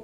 your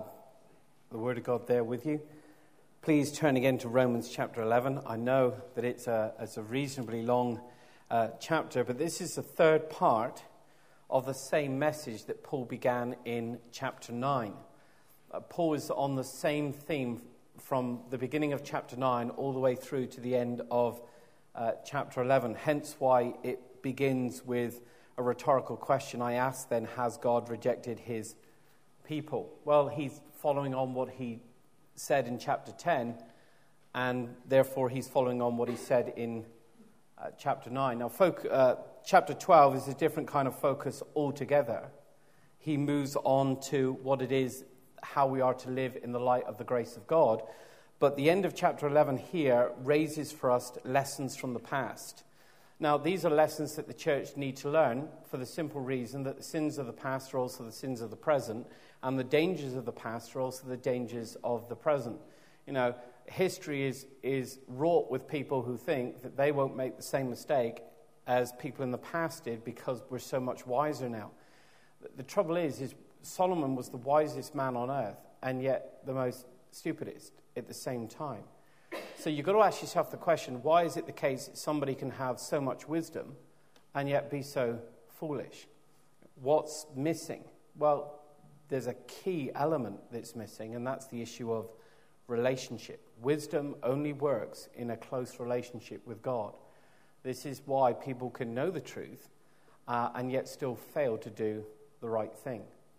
the Word of God there with you. Please turn again to Romans chapter 11. I know that it's a reasonably long chapter, but this is the third part of the same message that Paul began in chapter 9. Paul is on the same theme from the beginning of chapter 9 all the way through to the end of chapter 11, hence why it begins with a rhetorical question. I ask then, has God rejected his people? Well, he's following on what he said in chapter 10, and therefore he's following on what he said in chapter 9. Now, chapter 12 is a different kind of focus altogether. He moves on to what it is, how we are to live in the light of the grace of God. But the end of chapter 11 here raises for us lessons from the past. Now, these are lessons that the church need to learn for the simple reason that the sins of the past are also the sins of the present, and the dangers of the past are also the dangers of the present. You know, history is wrought with people who think that they won't make the same mistake as people in the past did because we're so much wiser now. The trouble is Solomon was the wisest man on earth, and yet the most stupidest at the same time. So you've got to ask yourself the question, why is it the case that somebody can have so much wisdom and yet be so foolish? What's missing? Well, there's a key element that's missing, and that's the issue of relationship. Wisdom only works in a close relationship with God. This is why people can know the truth and yet still fail to do the right thing.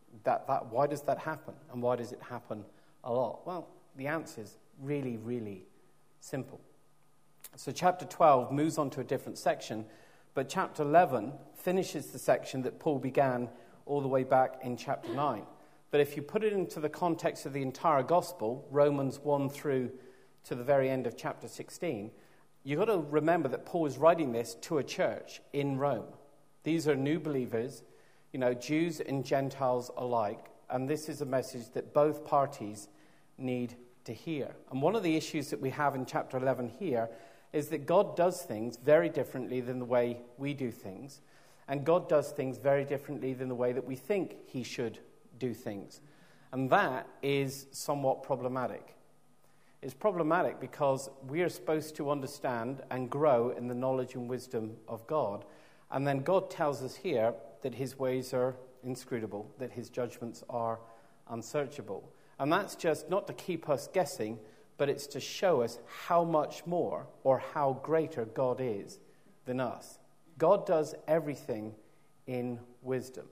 Why does that happen? And why does it happen a lot? Well, the answer is really, really simple. So chapter 12 moves on to a different section, but chapter 11 finishes the section that Paul began all the way back in chapter 9. But if you put it into the context of the entire gospel, Romans 1 through to the very end of chapter 16, you've got to remember that Paul is writing this to a church in Rome. These are new believers, Jews and Gentiles alike, and this is a message that both parties need to hear. And one of the issues that we have in chapter 11 here is that God does things very differently than the way we do things, and God does things very differently than the way that we think he should do things. And that is somewhat problematic. It's problematic because we are supposed to understand and grow in the knowledge and wisdom of God, and then God tells us here that his ways are inscrutable, that his judgments are unsearchable. And that's just not to keep us guessing, but it's to show us how much more or how greater God is than us. God does everything in wisdom.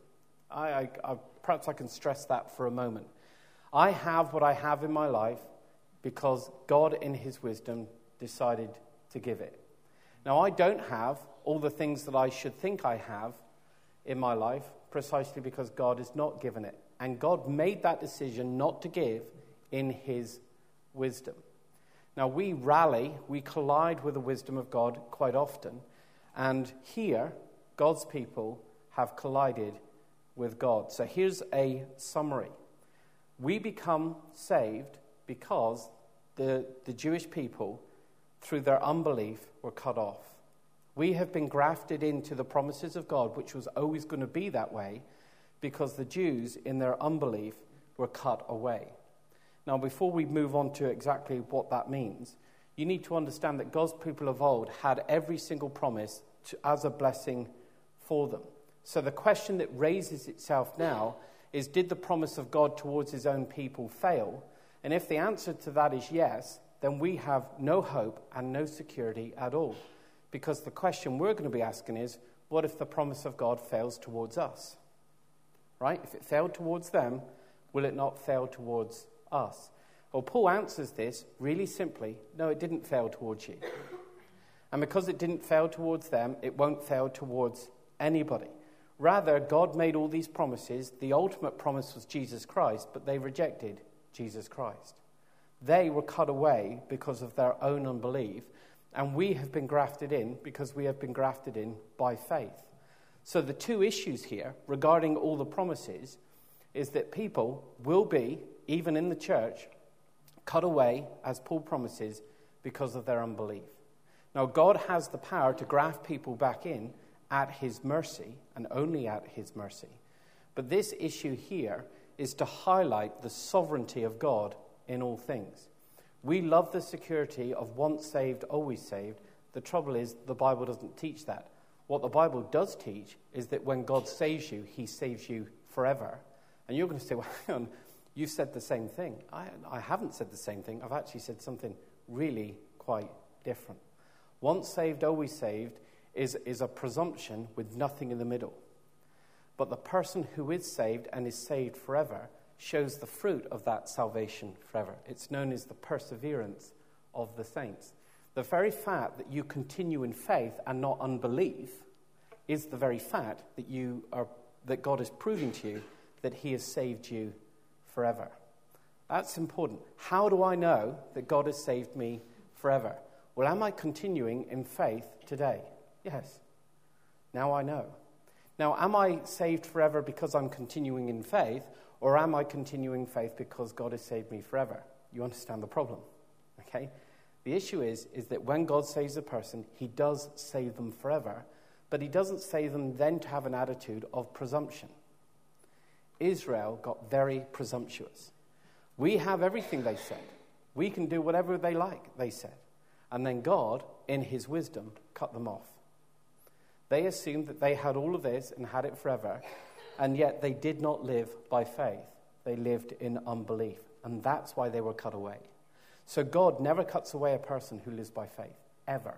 Perhaps I can stress that for a moment. I have what I have in my life because God in his wisdom decided to give it. Now, I don't have all the things that I should think I have in my life precisely because God has not given it. And God made that decision not to give in his wisdom. Now, we collide with the wisdom of God quite often. And here, God's people have collided with God. So here's a summary. We become saved because the Jewish people, through their unbelief, were cut off. We have been grafted into the promises of God, which was always going to be that way, because the Jews, in their unbelief, were cut away. Now, before we move on to exactly what that means, you need to understand that God's people of old had every single promise as a blessing for them. So the question that raises itself now is, did the promise of God towards his own people fail? And if the answer to that is yes, then we have no hope and no security at all. Because the question we're going to be asking is, what if the promise of God fails towards us? Right? If it failed towards them, will it not fail towards us? Well, Paul answers this really simply. No, it didn't fail towards you. And because it didn't fail towards them, it won't fail towards anybody. Rather, God made all these promises. The ultimate promise was Jesus Christ, but they rejected Jesus Christ. They were cut away because of their own unbelief, and we have been grafted in because we have been grafted in by faith. So the two issues here regarding all the promises is that people will be, even in the church, cut away, as Paul promises, because of their unbelief. Now, God has the power to graft people back in at his mercy, and only at his mercy. But this issue here is to highlight the sovereignty of God in all things. We love the security of once saved, always saved. The trouble is, the Bible doesn't teach that. What the Bible does teach is that when God saves you, he saves you forever. And you're going to say, well, hang on, you said the same thing. I haven't said the same thing. I've actually said something really quite different. Once saved, always saved is a presumption with nothing in the middle. But the person who is saved and is saved forever shows the fruit of that salvation forever. It's known as the perseverance of the saints. The very fact that you continue in faith and not unbelief is the very fact that God is proving to you that he has saved you forever. That's important. How do I know that God has saved me forever? Well, am I continuing in faith today? Yes. Now I know. Now, am I saved forever because I'm continuing in faith, or am I continuing faith because God has saved me forever? You understand the problem, okay? The issue is that when God saves a person, he does save them forever, but he doesn't save them then to have an attitude of presumption. Israel got very presumptuous. We have everything, they said. We can do whatever they like, they said. And then God, in his wisdom, cut them off. They assumed that they had all of this and had it forever, and yet they did not live by faith. They lived in unbelief, and that's why they were cut away. So God never cuts away a person who lives by faith, ever.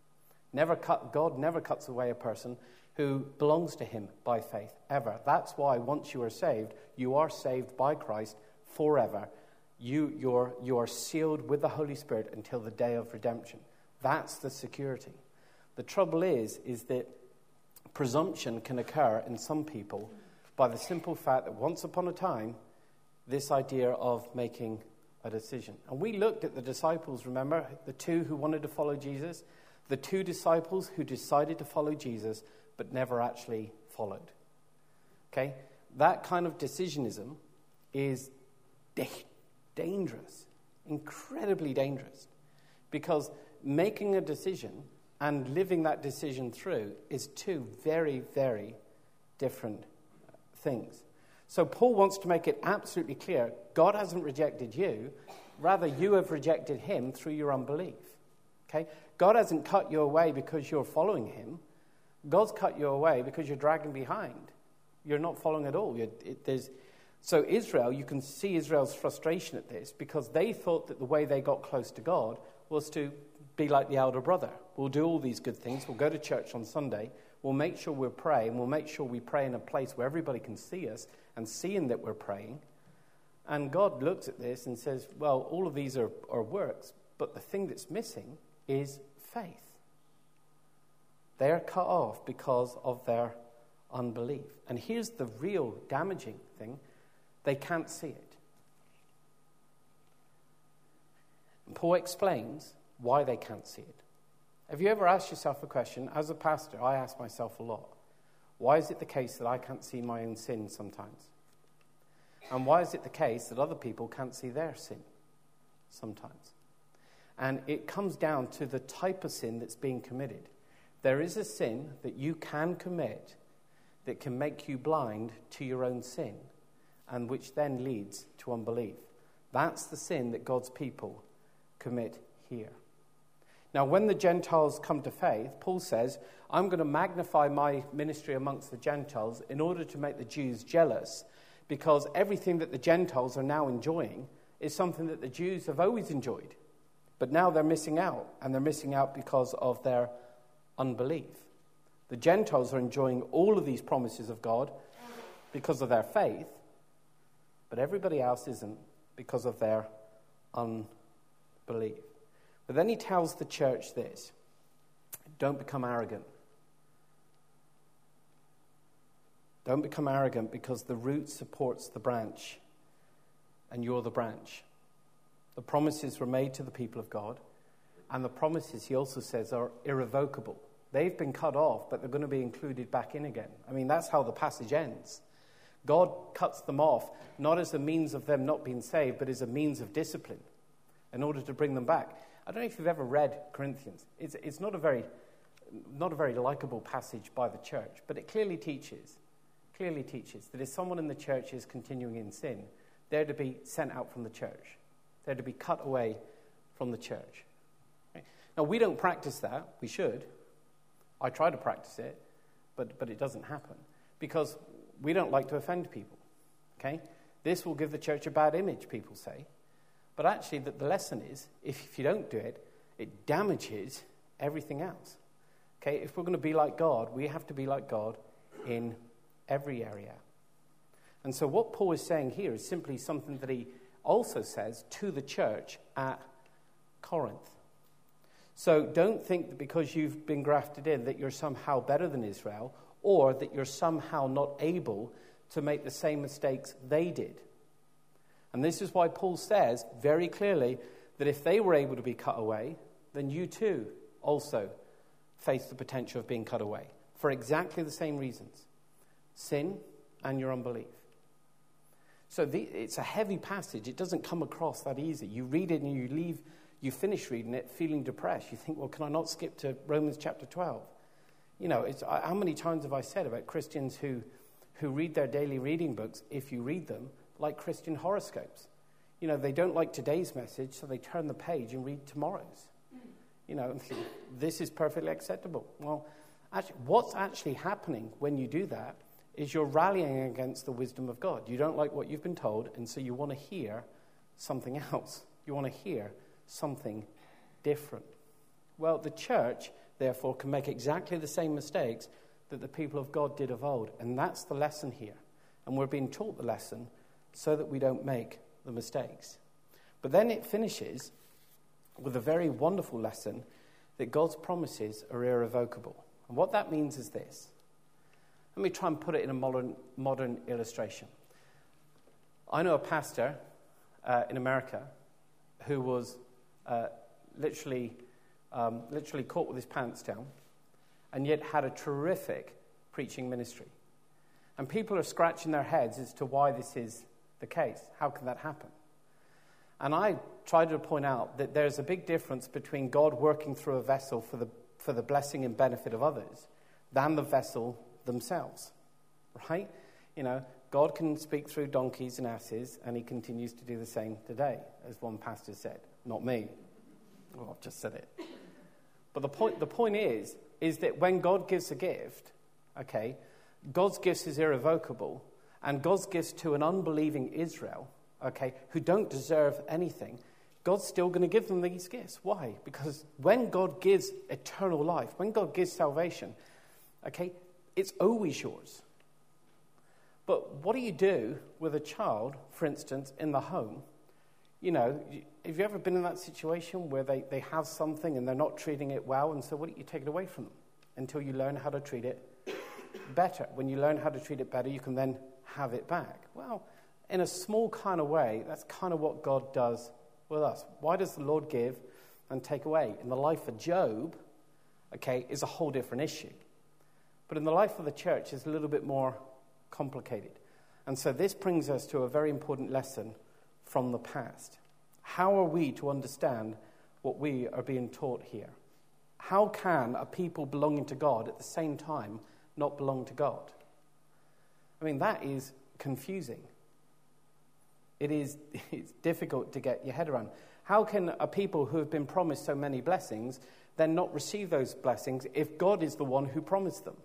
God never cuts away a person who belongs to him by faith, ever. That's why once you are saved by Christ forever. You are sealed with the Holy Spirit until the day of redemption. That's the security. The trouble is that presumption can occur in some people by the simple fact that once upon a time, this idea of making a decision. And we looked at the disciples, remember, the two who wanted to follow Jesus, the two disciples who decided to follow Jesus but never actually followed. Okay? That kind of decisionism is dangerous, incredibly dangerous, because making a decision and living that decision through is two very, very different things. So Paul wants to make it absolutely clear, God hasn't rejected you, rather you have rejected him through your unbelief. Okay? God hasn't cut you away because you're following him. God's cut you away because you're dragging behind. You're not following at all. So Israel, you can see Israel's frustration at this because they thought that the way they got close to God was to be like the elder brother. We'll do all these good things. We'll go to church on Sunday. We'll make sure we're praying. We'll make sure we pray in a place where everybody can see us and seeing that we're praying. And God looks at this and says, well, all of these are works, but the thing that's missing is faith. They are cut off because of their unbelief. And here's the real damaging thing. They can't see it. And Paul explains why they can't see it. Have you ever asked yourself a question? As a pastor, I ask myself a lot. Why is it the case that I can't see my own sin sometimes? And why is it the case that other people can't see their sin sometimes? And it comes down to the type of sin that's being committed. There is a sin that you can commit that can make you blind to your own sin, and which then leads to unbelief. That's the sin that God's people commit here. Now, when the Gentiles come to faith, Paul says, I'm going to magnify my ministry amongst the Gentiles in order to make the Jews jealous, because everything that the Gentiles are now enjoying is something that the Jews have always enjoyed. But now they're missing out, and they're missing out because of their unbelief. The Gentiles are enjoying all of these promises of God because of their faith, but everybody else isn't because of their unbelief. But then he tells the church this: don't become arrogant. Don't become arrogant, because the root supports the branch, and you're the branch. The promises were made to the people of God, and the promises, he also says, are irrevocable. They've been cut off, but they're going to be included back in again. I mean, that's how the passage ends. God cuts them off, not as a means of them not being saved, but as a means of discipline in order to bring them back. I don't know if you've ever read Corinthians. It's not a very likable passage by the church, but it clearly teaches clearly teaches that if someone in the church is continuing in sin, they're to be sent out from the church. They're to be cut away from the church. Okay? Now, we don't practice that. We should. I try to practice it, but it doesn't happen because we don't like to offend people. Okay? This will give the church a bad image, people say. But actually, the lesson is, if you don't do it, it damages everything else. Okay? If we're going to be like God, we have to be like God in every area. And so what Paul is saying here is simply something that he also says to the church at Corinth. So don't think that because you've been grafted in that you're somehow better than Israel, or that you're somehow not able to make the same mistakes they did. And this is why Paul says very clearly that if they were able to be cut away, then you too also face the potential of being cut away for exactly the same reasons: sin and your unbelief. So it's a heavy passage. It doesn't come across that easy. You read it and you finish reading it feeling depressed. You think, well, can I not skip to Romans chapter 12? You know, how many times have I said about Christians who read their daily reading books, if you read them, like Christian horoscopes? You know, they don't like today's message, so they turn the page and read tomorrow's. You know, this is perfectly acceptable. Well, actually, what's actually happening when you do that is you're rallying against the wisdom of God. You don't like what you've been told, and so you want to hear something else. You want to hear something different. Well, the church, therefore, can make exactly the same mistakes that the people of God did of old, and that's the lesson here. And we're being taught the lesson so that we don't make the mistakes. But then it finishes with a very wonderful lesson that God's promises are irrevocable. And what that means is this. Let me try and put it in a modern illustration. I know a pastor in America who was literally caught with his pants down and yet had a terrific preaching ministry. And people are scratching their heads as to why this is the case. How can that happen? And I try to point out that there's a big difference between God working through a vessel for the blessing and benefit of others than the vessel themselves, right? You know, God can speak through donkeys and asses, and he continues to do the same today, as one pastor said. Not me. Well, I've just said it. But the point is that when God gives a gift, okay, God's gifts is irrevocable, and God's gifts to an unbelieving Israel, okay, who don't deserve anything, God's still going to give them these gifts. Why? Because when God gives eternal life, when God gives salvation, okay, it's always yours. But what do you do with a child, for instance, in the home? You know, have you ever been in that situation where they have something and they're not treating it well, and so what do you take it away from them until you learn how to treat it better? When you learn how to treat it better, you can then have it back. Well, in a small kind of way, that's kind of what God does with us. Why does the Lord give and take away? In the life of Job, okay, is a whole different issue. But in the life of the church, it's a little bit more complicated. And so this brings us to a very important lesson from the past. How are we to understand what we are being taught here? How can a people belonging to God at the same time not belong to God? I mean, that is confusing. It's difficult to get your head around. How can a people who have been promised so many blessings then not receive those blessings if God is the one who promised them?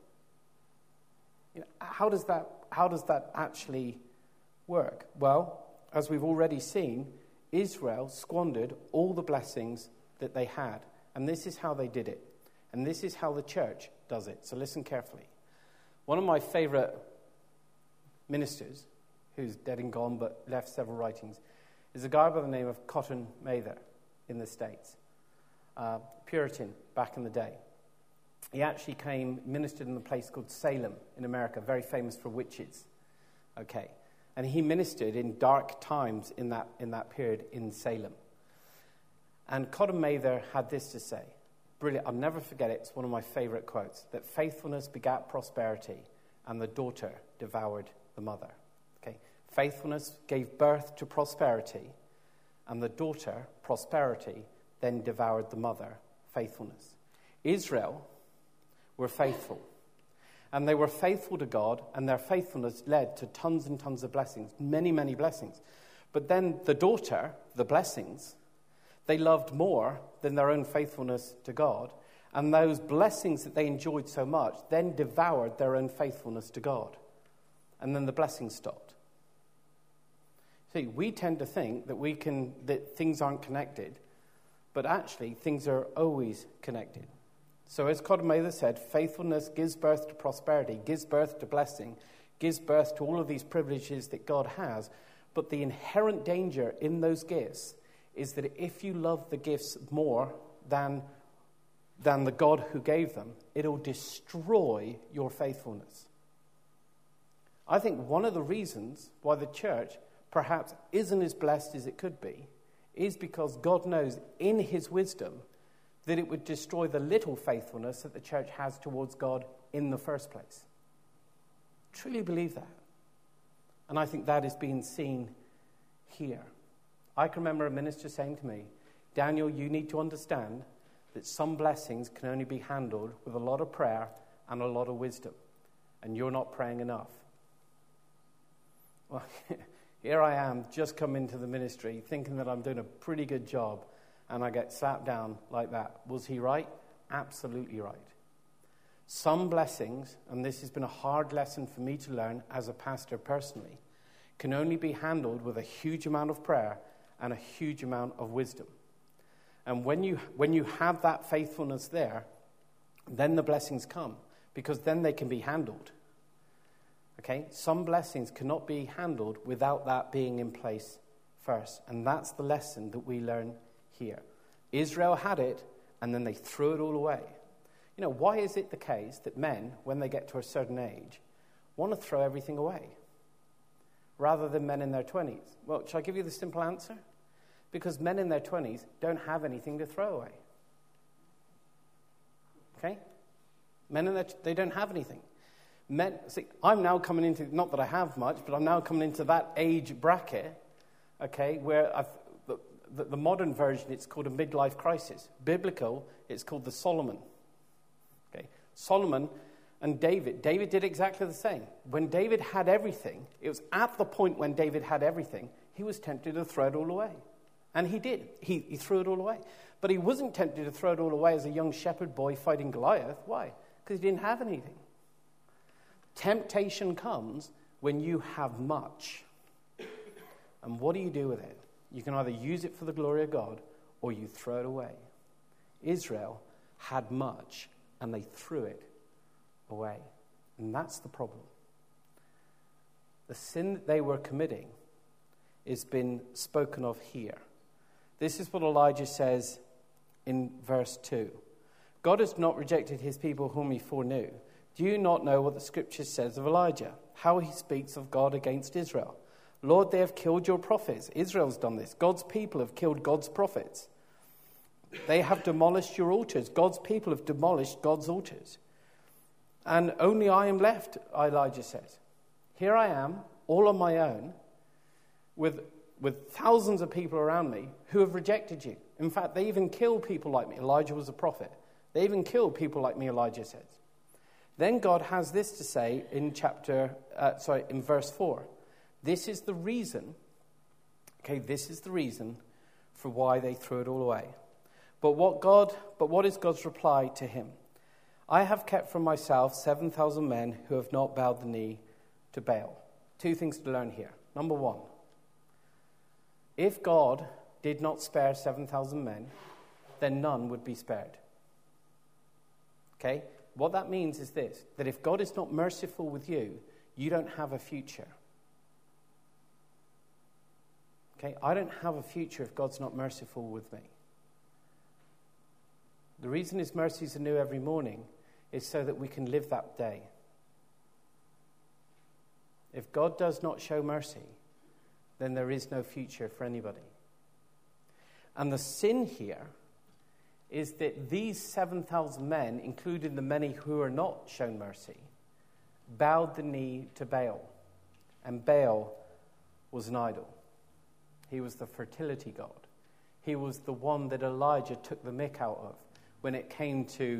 You know, how does that actually work? Well, as we've already seen, Israel squandered all the blessings that they had. And this is how they did it. And this is how the church does it. So listen carefully. One of my favorite ministers, who's dead and gone but left several writings, is a guy by the name of Cotton Mather in the States. Puritan back in the day. He actually ministered in a place called Salem in America, very famous for witches. Okay. And he ministered in dark times in that period in Salem. And Cotton Mather had this to say. Brilliant. I'll never forget it. It's one of my favorite quotes. That faithfulness begat prosperity, and the daughter devoured the mother. Okay. Faithfulness gave birth to prosperity, and the daughter, prosperity, then devoured the mother, faithfulness. Israel were faithful. And they were faithful to God, and their faithfulness led to tons and tons of blessings, many, many blessings. But then the daughter, the blessings, they loved more than their own faithfulness to God. And those blessings that they enjoyed so much then devoured their own faithfulness to God. And then the blessings stopped. See, we tend to think that things aren't connected, but actually things are always connected. So as Cotton Mather said, faithfulness gives birth to prosperity, gives birth to blessing, gives birth to all of these privileges that God has. But the inherent danger in those gifts is that if you love the gifts more than the God who gave them, it'll destroy your faithfulness. I think one of the reasons why the church perhaps isn't as blessed as it could be is because God knows in his wisdom that it would destroy the little faithfulness that the church has towards God in the first place. Truly believe that. And I think that is being seen here. I can remember a minister saying to me, Daniel, you need to understand that some blessings can only be handled with a lot of prayer and a lot of wisdom. And you're not praying enough. Well, here I am, just come into the ministry, thinking that I'm doing a pretty good job, and I get slapped down like that. Was he right? Absolutely right. Some blessings, and this has been a hard lesson for me to learn as a pastor personally, can only be handled with a huge amount of prayer and a huge amount of wisdom. And when you have that faithfulness there, then the blessings come, because then they can be handled. Okay? Some blessings cannot be handled without that being in place first. And that's the lesson that we learn here. Israel had it, and then they threw it all away. You know, why is it the case that men, when they get to a certain age, want to throw everything away rather than men in their 20s? Well, shall I give you the simple answer? Because men in their 20s don't have anything to throw away. Okay? They don't have anything. I'm now coming into, not that I have much, but I'm now coming into that age bracket, okay, where the modern version, it's called a midlife crisis. Biblical, it's called the Solomon. Okay, Solomon and David did exactly the same. When David had everything, it was at the point when David had everything, he was tempted to throw it all away. And he did. He threw it all away. But he wasn't tempted to throw it all away as a young shepherd boy fighting Goliath. Why? Because he didn't have anything. Temptation comes when you have much. And what do you do with it? You can either use it for the glory of God or you throw it away. Israel had much and they threw it away. And that's the problem. The sin that they were committing has been spoken of here. This is what Elijah says in verse 2. God has not rejected his people whom he foreknew. Do you not know what the scripture says of Elijah? How he speaks of God against Israel. Lord, they have killed your prophets. Israel's done this. God's people have killed God's prophets. They have demolished your altars. God's people have demolished God's altars. And only I am left, Elijah says. Here I am, all on my own, with thousands of people around me who have rejected you. In fact, they even kill people like me. Elijah was a prophet. They even kill people like me, Elijah says. Then God has this to say in in verse 4. This is the reason for why they threw it all away. But what is God's reply to him? I have kept from myself 7,000 men who have not bowed the knee to Baal. Two things to learn here. Number one, if God did not spare 7,000 men, then none would be spared. Okay? What that means is this, that if God is not merciful with you, you don't have a future. Okay? I don't have a future if God's not merciful with me. The reason his mercies are new every morning is so that we can live that day. If God does not show mercy, then there is no future for anybody. And the sin here is that these 7,000 men, including the many who are not shown mercy, bowed the knee to Baal. And Baal was an idol. He was the fertility god. He was the one that Elijah took the mick out of when it came to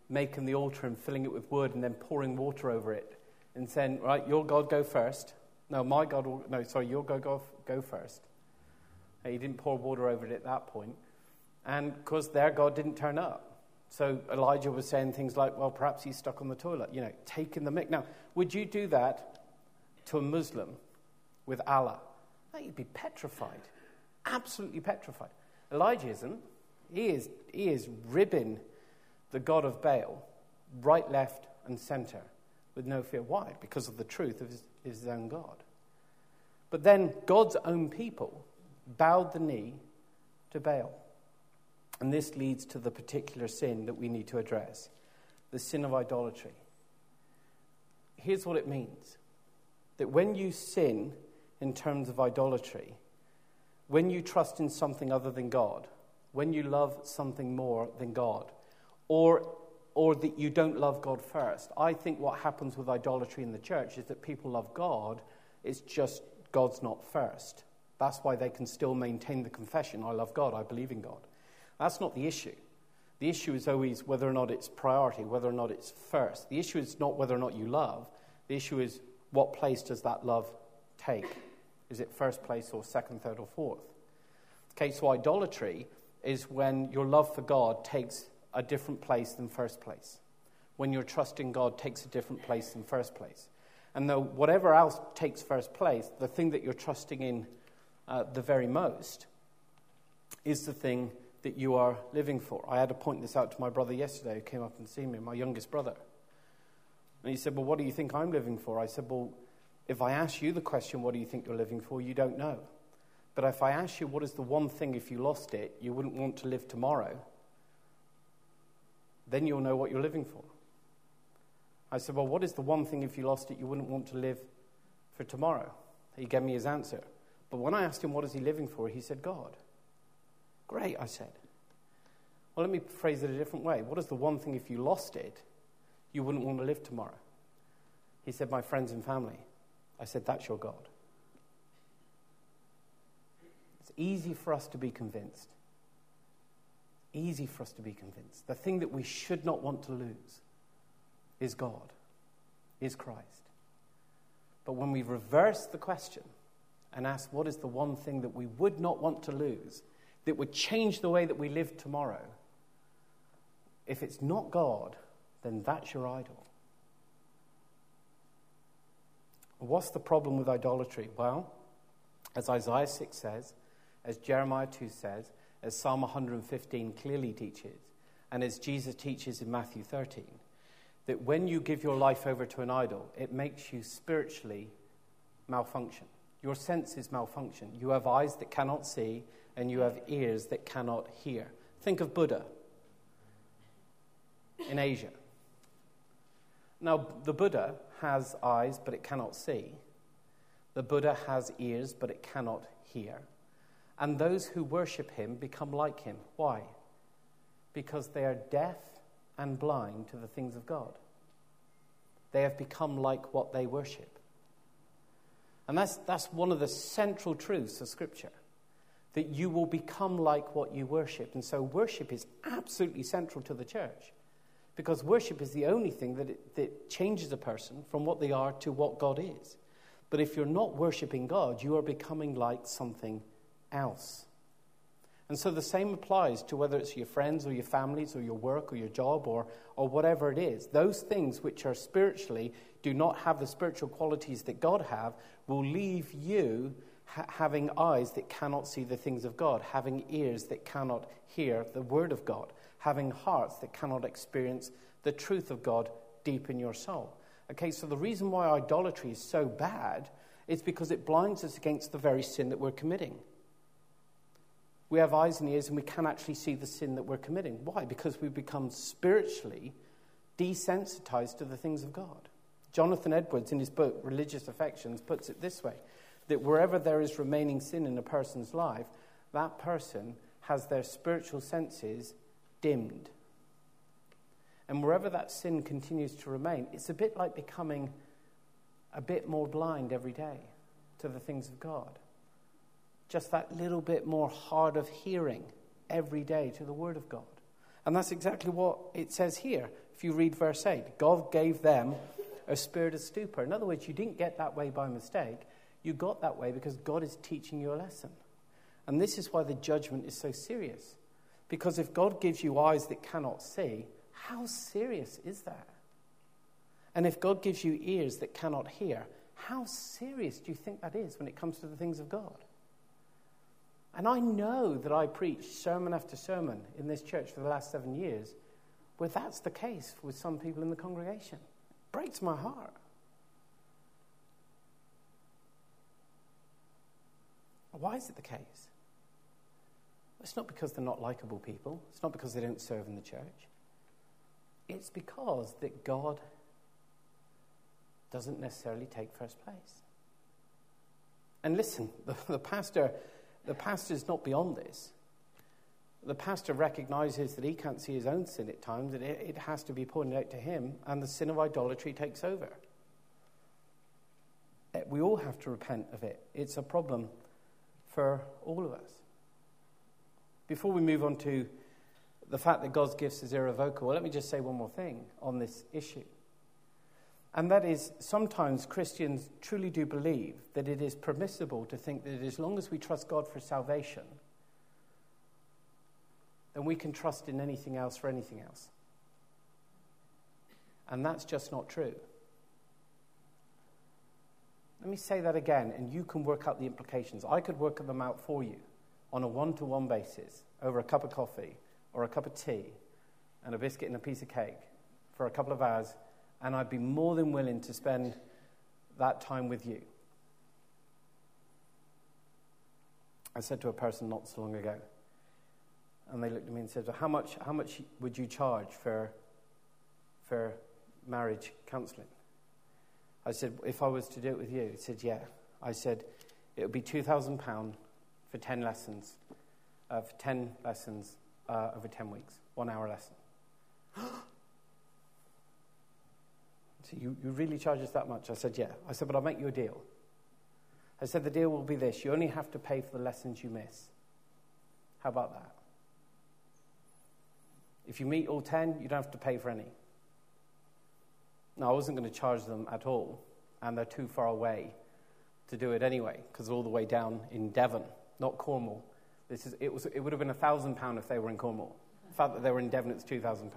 making the altar and filling it with wood and then pouring water over it and saying, right, your God go first. No, my God will, no, sorry, your God go first. He didn't pour water over it at that point. And because their God didn't turn up. So Elijah was saying things like, well, perhaps he's stuck on the toilet, taking the mick. Now, would you do that to a Muslim with Allah? No, you'd be petrified. Absolutely petrified. Elijah isn't. He is ribbing the God of Baal right, left, and center with no fear. Why? Because of the truth of his own God. But then God's own people bowed the knee to Baal. And this leads to the particular sin that we need to address, the sin of idolatry. Here's what it means. That when you sin in terms of idolatry, when you trust in something other than God, when you love something more than God, or that you don't love God first, I think what happens with idolatry in the church is that people love God, it's just God's not first. That's why they can still maintain the confession, I love God, I believe in God. That's not the issue. The issue is always whether or not it's priority, whether or not it's first. The issue is not whether or not you love. The issue is what place does that love take? Is it first place or second, third, or fourth? Okay, so idolatry is when your love for God takes a different place than first place. When your trust in God takes a different place than first place. And though whatever else takes first place, the thing that you're trusting in the very most is the thing that you are living for. I had to point this out to my brother yesterday who came up and see me, my youngest brother. And he said, well, what do you think I'm living for? I said, well, if I ask you the question, what do you think you're living for? You don't know. But if I ask you, what is the one thing, if you lost it, you wouldn't want to live tomorrow, then you'll know what you're living for. I said, well, what is the one thing, if you lost it, you wouldn't want to live for tomorrow? He gave me his answer. But when I asked him, what is he living for? He said, God. Great, I said. Well, let me phrase it a different way. What is the one thing, if you lost it, you wouldn't want to live tomorrow? He said, my friends and family. I said, that's your God. It's easy for us to be convinced. Easy for us to be convinced. The thing that we should not want to lose is God, is Christ. But when we reverse the question and ask what is the one thing that we would not want to lose, that would change the way that we live tomorrow, if it's not God, then that's your idol. What's the problem with idolatry? Well, as Isaiah 6 says, as Jeremiah 2 says, as Psalm 115 clearly teaches, and as Jesus teaches in Matthew 13, that when you give your life over to an idol, it makes you spiritually malfunction. Your senses malfunction. You have eyes that cannot see, and you have ears that cannot hear. Think of Buddha in Asia. Now, the Buddha has eyes, but it cannot see. The Buddha has ears, but it cannot hear. And those who worship him become like him. Why? Because they are deaf and blind to the things of God. They have become like what they worship. And that's one of the central truths of Scripture, that you will become like what you worship. And so worship is absolutely central to the church, because worship is the only thing that changes a person from what they are to what God is. But if you're not worshiping God, you are becoming like something else. And so the same applies to whether it's your friends or your families or your work or your job or whatever it is. Those things which are spiritually, do not have the spiritual qualities that God have, will leave you having eyes that cannot see the things of God, having ears that cannot hear the word of God, having hearts that cannot experience the truth of God deep in your soul. Okay, so the reason why idolatry is so bad is because it blinds us against the very sin that we're committing. We have eyes and ears and we can actually see the sin that we're committing. Why? Because we've become spiritually desensitized to the things of God. Jonathan Edwards, in his book, Religious Affections, puts it this way, that wherever there is remaining sin in a person's life, that person has their spiritual senses dimmed. And wherever that sin continues to remain, it's a bit like becoming a bit more blind every day to the things of God. Just that little bit more hard of hearing every day to the Word of God. And that's exactly what it says here. If you read verse 8, God gave them a spirit of stupor. In other words, you didn't get that way by mistake. You got that way because God is teaching you a lesson. And this is why the judgment is so serious. Because if God gives you eyes that cannot see, how serious is that? And if God gives you ears that cannot hear, how serious do you think that is when it comes to the things of God? And I know that I preached sermon after sermon in this church for the last 7 years where that's the case with some people in the congregation. It breaks my heart. Why is it the case? It's not because they're not likable people. It's not because they don't serve in the church. It's because that God doesn't necessarily take first place. And listen, the pastor's not beyond this. The pastor recognizes that he can't see his own sin at times, that it has to be pointed out to him, and the sin of idolatry takes over. We all have to repent of it. It's a problem for all of us. Before we move on to the fact that God's gifts is irrevocable, let me just say one more thing on this issue. And that is, sometimes Christians truly do believe that it is permissible to think that as long as we trust God for salvation, then we can trust in anything else for anything else. And that's just not true. Let me say that again, and you can work out the implications. I could work them out for you on a one-to-one basis over a cup of coffee or a cup of tea and a biscuit and a piece of cake for a couple of hours, and I'd be more than willing to spend that time with you. I said to a person not so long ago, and they looked at me and said, well, how much would you charge for marriage counselling? I said, if I was to do it with you? He said, yeah. I said, it would be £2,000 for 10 lessons, over 10 weeks, 1 hour lesson. So you really charge us that much? I said, yeah. I said, but I'll make you a deal. I said, the deal will be this. You only have to pay for the lessons you miss. How about that? If you meet all 10, you don't have to pay for any. No, I wasn't going to charge them at all, and they're too far away to do it anyway, because they're all the way down in Devon, not Cornwall. It would have been £1,000 if they were in Cornwall. The fact that they were in Devon, it's £2,000.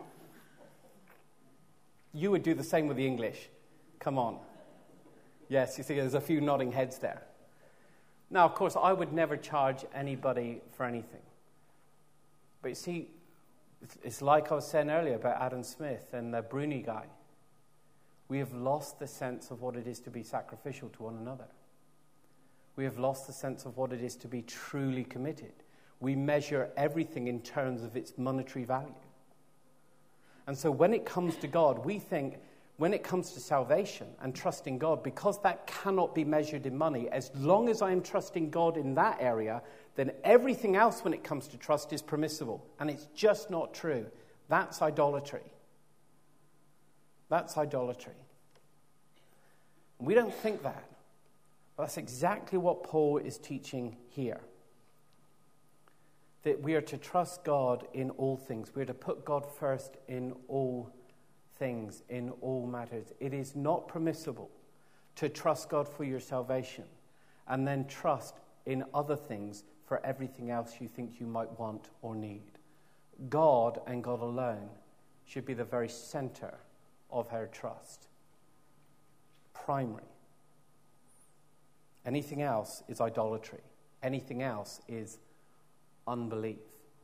You would do the same with the English. Come on. Yes, you see, there's a few nodding heads there. Now, of course, I would never charge anybody for anything. But you see, it's like I was saying earlier about Adam Smith and the Bruni guy. We have lost the sense of what it is to be sacrificial to one another. We have lost the sense of what it is to be truly committed. We measure everything in terms of its monetary value. And so when it comes to God, we think, when it comes to salvation and trusting God, because that cannot be measured in money, as long as I am trusting God in that area, then everything else when it comes to trust is permissible. And it's just not true. That's idolatry. That's idolatry. We don't think that. But that's exactly what Paul is teaching here. That we are to trust God in all things. We are to put God first in all things, in all matters. It is not permissible to trust God for your salvation and then trust in other things for everything else you think you might want or need. God and God alone should be the very center of our trust. Primary. Anything else is idolatry. Anything else is unbelief.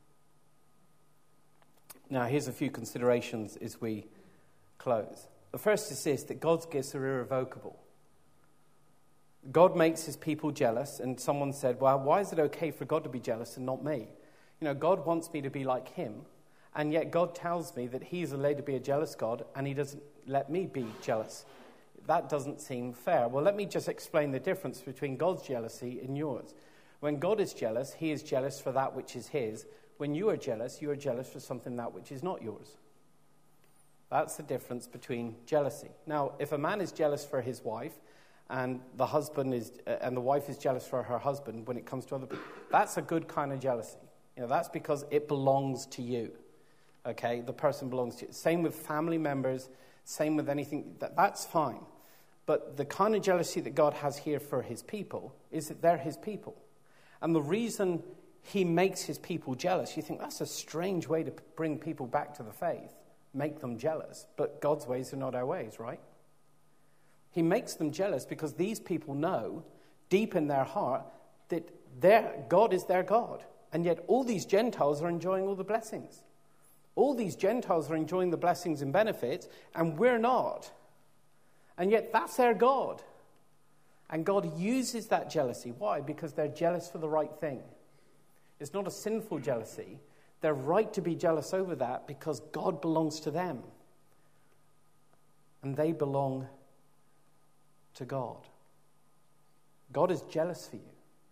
Now, here's a few considerations as we close. The first is this, that God's gifts are irrevocable. God makes his people jealous, and someone said, well, why is it okay for God to be jealous and not me? You know, God wants me to be like him, and yet God tells me that he's allowed to be a jealous God, and he doesn't let me be jealous. That doesn't seem fair. Well, let me just explain the difference between God's jealousy and yours. When God is jealous, he is jealous for that which is his. When you are jealous for something that which is not yours. That's the difference between jealousy. Now, if a man is jealous for his wife, and the wife is jealous for her husband when it comes to other people, that's a good kind of jealousy. You know, that's because it belongs to you. Okay, the person belongs to you. Same with family members, same with anything. That's fine. But the kind of jealousy that God has here for his people is that they're his people. And the reason he makes his people jealous, you think that's a strange way to bring people back to the faith, make them jealous. But God's ways are not our ways, right? He makes them jealous because these people know deep in their heart that their God is their God. And yet all these Gentiles are enjoying all the blessings. All these Gentiles are enjoying the blessings and benefits, and we're not. And yet that's their God. And God uses that jealousy. Why? Because they're jealous for the right thing. It's not a sinful jealousy. They're right to be jealous over that because God belongs to them. And they belong to God. God is jealous for you.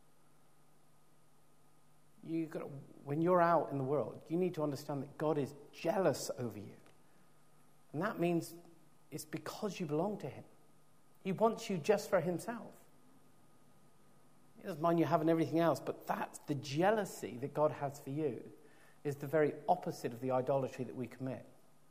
When you're out in the world, you need to understand that God is jealous over you. And that means it's because you belong to him. He wants you just for himself. He doesn't mind you having everything else, but that's the jealousy that God has for you is the very opposite of the idolatry that we commit.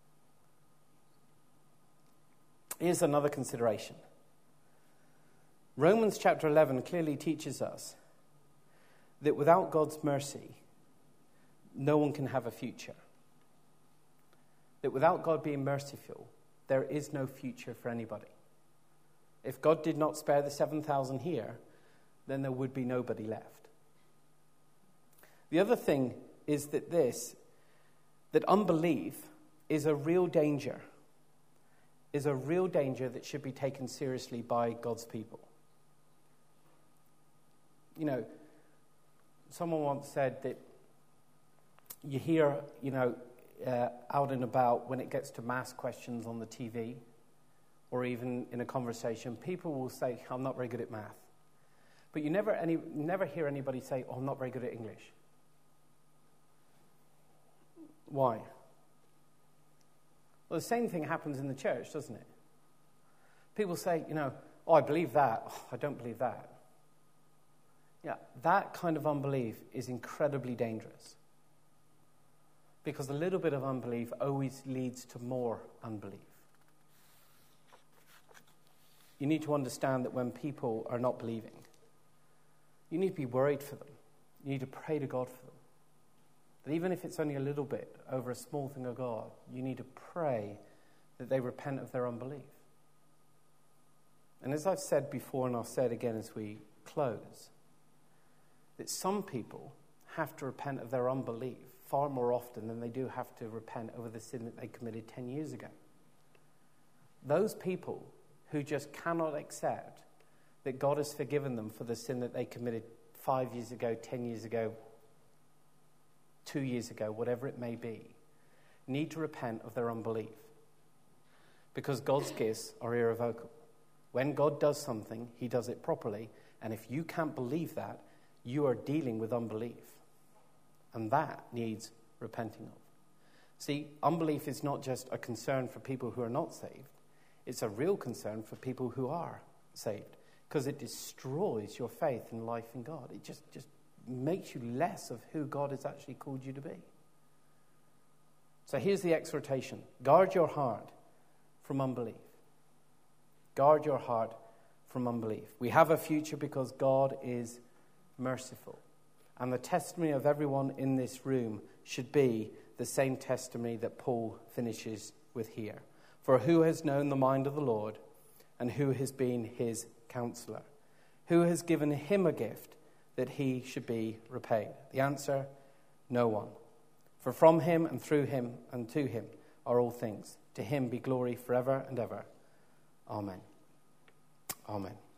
Here's another consideration. Romans chapter 11 clearly teaches us that without God's mercy, no one can have a future. That without God being merciful, there is no future for anybody. If God did not spare the 7,000 here, then there would be nobody left. The other thing is that unbelief is a real danger, that should be taken seriously by God's people. You know, someone once said that you hear, out and about when it gets to mass questions on the TV or even in a conversation, people will say, I'm not very good at math. But you never hear anybody say, I'm not very good at English. Why? Well, the same thing happens in the church, doesn't it? People say, I believe that. Oh, I don't believe that. Yeah, that kind of unbelief is incredibly dangerous. Because a little bit of unbelief always leads to more unbelief. You need to understand that when people are not believing, you need to be worried for them. You need to pray to God for them. That even if it's only a little bit over a small thing of God, you need to pray that they repent of their unbelief. And as I've said before, and I'll say it again as we close, that some people have to repent of their unbelief far more often than they do have to repent over the sin that they committed 10 years ago. Those people who just cannot accept that God has forgiven them for the sin that they committed 5 years ago, 10 years ago, 2 years ago, whatever it may be, need to repent of their unbelief. Because God's gifts are irrevocable. When God does something, he does it properly. And if you can't believe that, you are dealing with unbelief. And that needs repenting of. See, unbelief is not just a concern for people who are not saved. It's a real concern for people who are saved. Because it destroys your faith and life in God. It just makes you less of who God has actually called you to be. So here's the exhortation. Guard your heart from unbelief. Guard your heart from unbelief. We have a future because God is merciful. And the testimony of everyone in this room should be the same testimony that Paul finishes with here. For who has known the mind of the Lord, and who has been his counselor? Who has given him a gift that he should be repaid? The answer, no one. For from him and through him and to him are all things. To him be glory forever and ever. Amen. Amen.